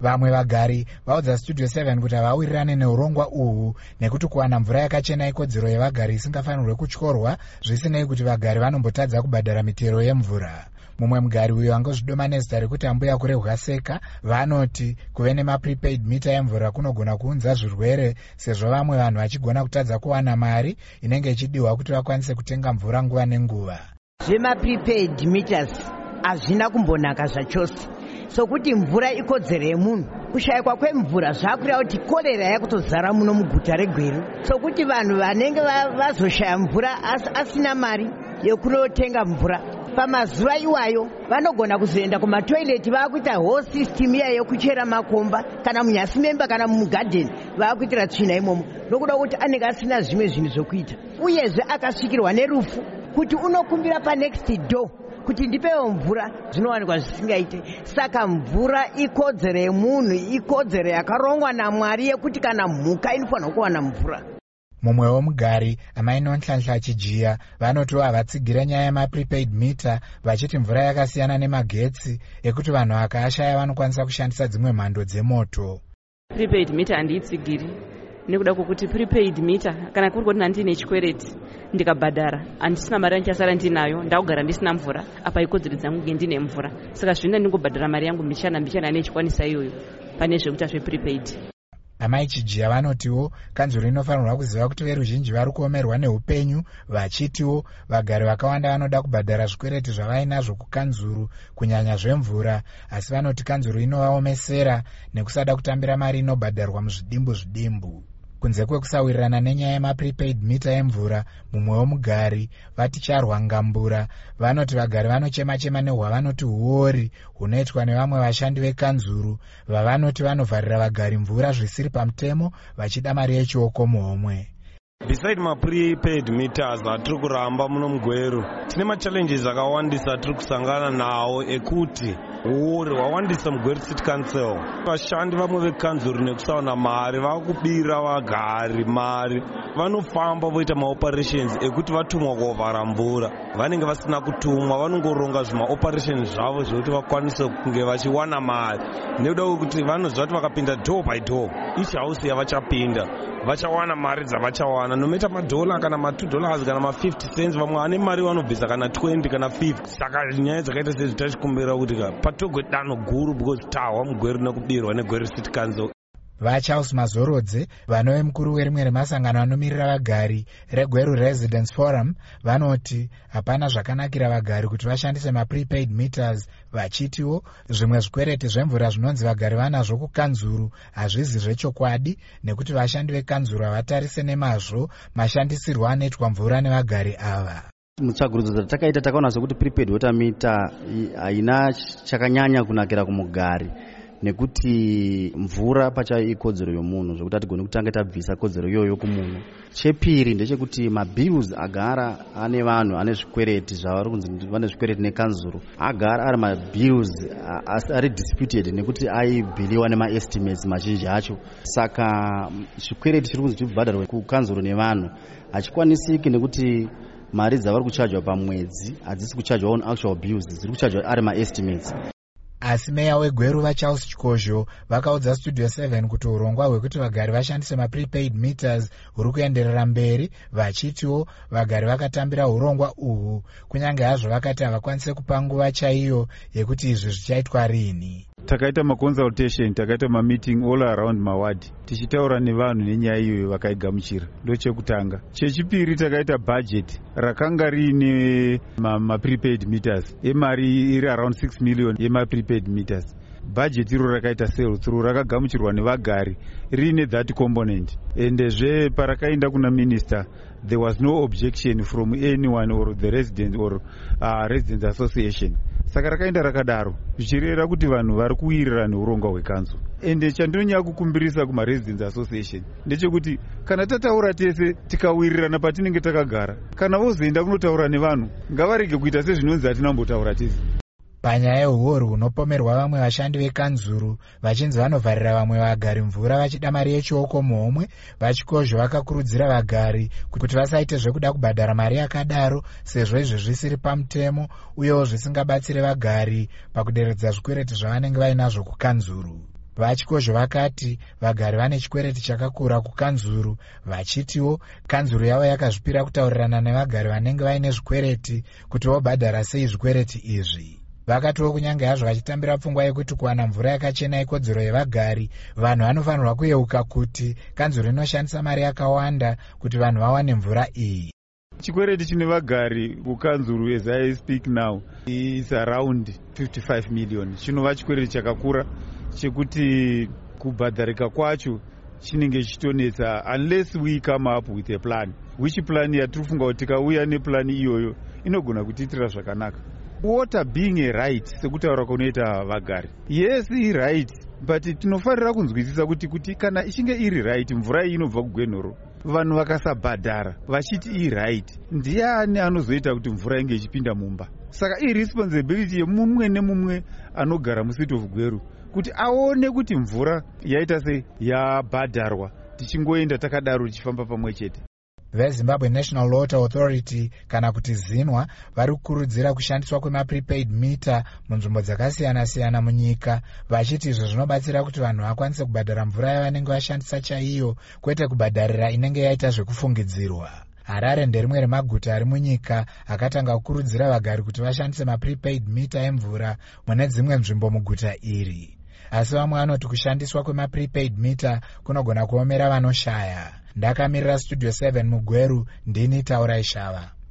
Vamwe vagari vaudza Studio 7 kuti havawirirane neurongwa uhu nekuti kuwana mvura yakachena ikodzero yevagari isingafanirwe kutyorwa zvisinei kuti vagari vanombotadza kubhadhara mitero yemvura. Mumwe mugari uyo angozvidoma nezita rekuti ambuya kurehwaseka vanoti kuve nemaprepaid mita yemvura kunogona kuunza zvirwere sezvo vamwe vanhu vachigona kutadza kuwana mari inenge ichidiwa kuti vakwanise kutenga mvura nguva nenguva. Zvemaprepaid meters hazvina kumbonaka zvachose. Sokuti mvura ikodzero yemunhu, kushayikwa kwemvura zvakureva kuti korera yakutozara muno muguta reGweru. Sokuti vanhu vanenge vazoshaya mvura asina mari yekunotenga mvura, pamazuva iwayo vanogona kuzoenda kumatoileti vakuita whole system iya yekuchera makomba kana munyasi memba kana mugarden vakuitira tsvina imomo nokuda kuti anenge asina zvimwe zvinhu zvokuita. Uyezve akasvikirwa nerufu kuti unokumbira panext door kuti ndipewo mvura, zvinowanikwa zvisingaite. Saka mvura ikodzero yemunhu, ikodzero yakarongwa naMwari yekuti kana mhuka inofanirwa kuwana mvura. Mumwewo mugari amai Nonhlanhla Chijiya vanoti havatsigire nyaya yemaprepaid mita vachiti mvura yakasiyana nemagetsi ekuti vanhu vakashaya vanokwanisa kushandisa dzimwe mhando dzemoto. Prepaid mita handiitsigiri nekuda kwokuti prepaid mita kana kuri kuti ndine chikwereti ndikabhadhara handisina mari yandichasara ndinayo ndakugara ndisina mvura apa ikodzero dzangu ndine mvura, saka zvinoda ndingobhadhara mari yangu mbichana nechikwanisa iyoyo pane zvekuita zveprepaid. Amai Chijiya vanotiwo kanzuro inofanirwa kuziva kuti veruzhinji vari kuomerwa neupenyu, vachitiwo vagari vakawanda vanoda kubhadhara zvikwereti zvavainazvo kukanzuro kunyanya zvemvura, asi vanoti kanzuro inovaomesera nekusada kutambira mari inobhadharwa muzvidimbu. Kunze kwekusawirirana nenyaya yemaprepaid mita yemvura, mumwewo mugari vati Charwa Ngambura vanoti vagari vanochema-chema nehwavanoti huori hunoitwa nevamwe vashandi vekanzuro vavanoti vanovharira vagari mvura zvisiri pamutemo vachida mari yechioko muhomwe. Beside ma-prepaid meters atiri kuramba muno muGweru, tine machallenges akawandisa atiri kusangana nawo ekuti huori hwawandisa muGweru City Council. Vashandi vamwe vekanzuro nekusawana mari vakubira vagari mari, vanofamba voita maoperations ekuti vatumwa kuovhara mvura, vanenge vasina kutumwa, vanongoronga zvimaoperations zvavo zvokuti vakwanise kunge vachiwana mari nekuda kwekuti vanoziva kuti vakapinda door by door each house yavachapinda vachawana mari dzavachawana nometa madhola kana $2 kana $50 cents, vamwe vane mari vanobvisa kana 20 kana 50. Saka nyaya dzakaita sezvi tachikumbira kuti patogwe danho guru because tahwa muGweru nekubirwa neGweru City Council. VaCharles Mazorodze vanove mukuru werimwe remasangano anomirira vagari reGweru Residence Forum vanoti hapana zvakanakira vagari kuti vashandise maprepaid meters, vachitiwo zvimwe zvikwereti zvemvura zvinonzi vagari vanazvo kukanzuro hazvizi zvechokwadi nekuti vashandi vekanzuro havatarise nemazvo mashandisirwo anoitwa mvura nevagari ava. Mutsvagurudzo dzatakaita takaona sekuti prepaid water meter haina chakanyanya kunakira kumugari nekuti mvura pachayo ikodzero yomunhu zvokuti hatigoni kutanga tabvisa kodzero iyoyo kumunhu. Chepiri ndechekuti mabills agara ane vanhu ane zvikwereti zvavari kunzi vane zvikwereti nekanzuro agara ari mabills ari disputed nekuti aibhiliwa nemaestimates mazhinji acho. Saka zvikwereti zviri kunzi zvibhadharwe kukanzuro nevanhu hachikwanisiki nekuti mari dzavari kuchajwa pamwedzi hadzisi kuchajwa on actual bills, dziri kuchajwa ari maestimates. Asi meya weGweru vaCharles Chikozho vakaudza Studio 7 kuti urongwa hwekuti vagari vashandise maprepaid meters huri kuenderera mberi, vachitiwo vagari vakatambira urongwa uhu kunyange hazvo vakati havakwanise kupa nguva chaiyo yekuti izvi zvichaitwa rini. Takaita maconsultation, takaita mameeting all around maward tichitaura nevanhu nenyaya iyoyo vakaigamuchira. Ndochekutanga. Chechipiri takaita budget rakanga riine maprepaid meters emari iri around 6 million yemaprepaid meters. Budget iro rakaita sales through rakagamuchirwa nevagari riine that component, endezve parakaenda kuna minister there was no objection from anyone or the resident or residents association. Saka rakaenda rakadaro zvichireva kuti vanhu vari kuwirirana neurongwa hwekanzuro. Ende chandinonyanya kukumbirisa kuma-residents association ndechekuti kana tataura tese tikawirirana patinenge takagara, kana vozoenda kunotaura nevanhu ngavarege kuita sezvinonzi hatina mbotaura tese. Panyaya yehuori hunopomerwa vamwe vashandi vekanzuro vachinzi vanovharira vamwe vagari mvura vachida mari yechioko muhomwe, vaChikozho vakakurudzira vagari kuti vasaite zvekuda kubhadhara mari yakadaro sezvo izvi zvisiri pamutemo uyewo zvisingabatsire vagari pakuderedza zvikwereti zvavanenge vainazvo kukanzuro. Vachikozvo vakati vagari vane chikwereti chakakura kukanzuru, vachitiwo kanzuru yavo yakazvipira kutaurirana nevagari vanenge vaine zvikwereti kuti vobhadhara sei zvikwereti izvi. Vakatiwo kunyange hazvo vachitambira pfungwa yekuti kuwana mvura yakachena ikodzero yevagari, vanhu vanofanirwa kuyeuka kuti kanzuru inoshandisa mari yakawanda kuti vanhu vawane mvura iyi. Chikwereti chine vagari kukanzuru as I speak now is around 55 million. Chinova chikwereti chakakura chekuti kubhadharika kwacho chinenge chitonetsa unless we come up with a plan. Which plan yatirifunga kuti tikauya neplan iyoyo inogona kutiitira zvakanaka. Water being a right sekutaura kunoita vagari. Yes, i right, but tinofarira kunzwisisa kuti kana ichinge iri right, mvura iyi inobva kugwenhoro. Vanhu vakasabhadhara vachiti i right, ndiani anozoita kuti mvura inge ichipinda mumba? Saka irresponsibility yemumwe nemumwe anogara mucity of Gweru kuti aone kuti mvura yaita se yabhadharwa, tichingoenda takadaro tichifamba pamwe chete. VeZimbabwe National Water Authority kana kuti ZINWA vari kukurudzira kushandiswa kwemaprepaid meter munzvimbo dzakasiyana-siyana munyika, vachiti izvo zvinobatsira kuti vanhu vakwanise kubhadhara mvura yavanenge vashandisa chaiyo, kwete kubhadharira inenge yaita zvekufungidzirwa. Harare nderimwe remaguta ari munyika akatanga kukurudzira vagari kuti vashandise maprepaid meter emvura mune dzimwe nzvimbo muguta iri. Asi vamwe vanoti kushandiswa kwemaprepaid meter kunogona kuomera vanoshaya. Ndakamirira Studio 7 muGweru, ndini Taura Ishava.